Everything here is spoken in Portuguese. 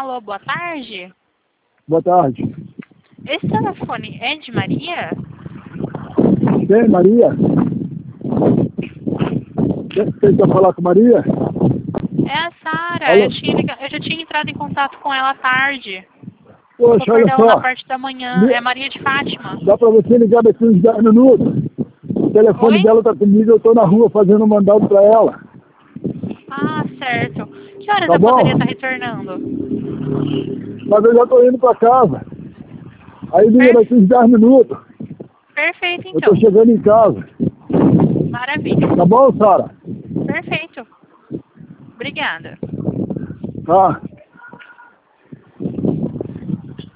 Alô, boa tarde. Boa tarde. Esse telefone é de Maria? Quem, Maria? Quem quer falar com Maria? É a Sara. Alô? Eu já tinha entrado em contato com ela à tarde. Poxa, Vou olha perder ela na só. parte da manhã. É Maria de Fátima. Dá pra você ligar daqui uns 10 minutos? O telefone Oi? dela tá comigo, eu tô na rua fazendo um mandado pra ela. Ah, certo. Que horas Tá eu bom? poderia estar retornando? Mas eu já tô indo pra casa. Aí liga Per- daqui uns 10 minutos. Perfeito, Eu tô então. chegando em casa. Maravilha. Tá bom, Sara? Perfeito. Obrigada. Tá.